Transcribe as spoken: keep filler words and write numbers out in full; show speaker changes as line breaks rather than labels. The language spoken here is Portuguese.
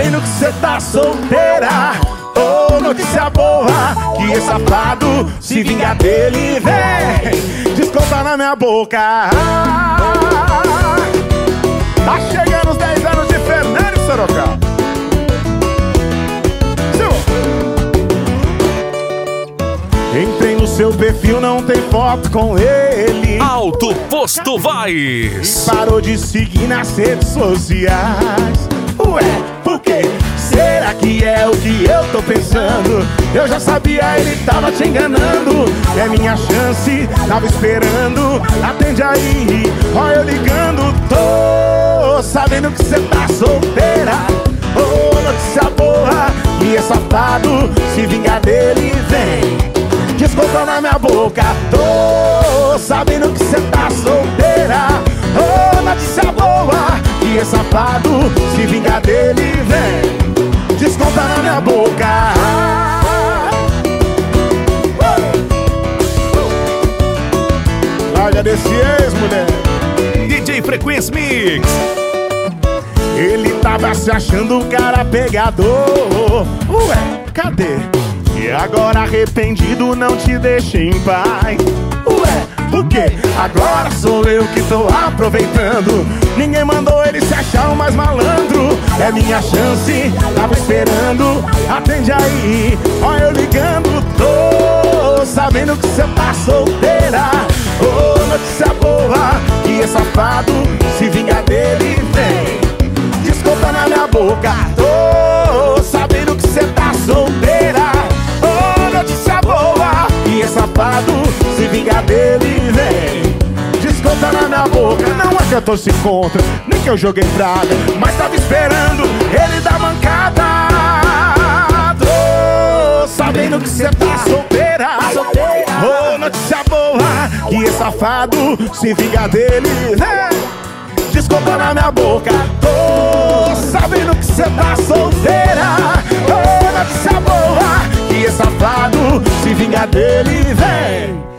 sabendo que cê tá solteira. Ô, oh, notícia boa, que esse safado se vinga dele, vem, desconta na minha boca. Tá chegando os dez anos de Fernando Sorocaba. Entrei no seu perfil, não tem foto com ele.
Alto Posto Vaz.
Parou de seguir nas redes sociais. Ué, por quê? Será que é o que eu tô pensando? Eu já sabia, ele tava te enganando. É minha chance, tava esperando. Atende aí, ó eu ligando. Tô sabendo que cê tá solteira. Ô, oh, notícia boa, e é safado, se vingar dele, vem, desconta na minha boca. Tô sabendo que cê tá solteira. Ô, oh, notícia boa, e é safado, se vingar dele, vem, desconta na minha boca. Larga desse ex, mulher.
D J Frequência Mix.
Ele tava se achando um cara pegador. Ué, cadê? E agora arrependido não te deixa em paz. Ué, por quê? Agora sou eu que tô aproveitando. Ninguém mandou ele se achar o mais malandro. É minha chance, tava esperando. Atende aí, ó eu ligando. Tô sabendo que cê tá solteira. Ô, oh, notícia boa, que é safado, se vingar dele, vem, desconta na minha boca. Tô sabendo que cê tá solteira. Ô, oh, notícia boa, e é safado, se vingar dele, vem, desconta na minha boca. Não é que eu torci contra, nem que eu joguei praga, mas tava esperando ele dar mancada. Tô sabendo que cê tá solteira. Ô, oh, notícia boa, que é safado, se vingar dele, vem, desconta na minha boca. Tô sabendo que cê tá solteira. Ô, notícia boa, que é safado, se vingar dele, vem,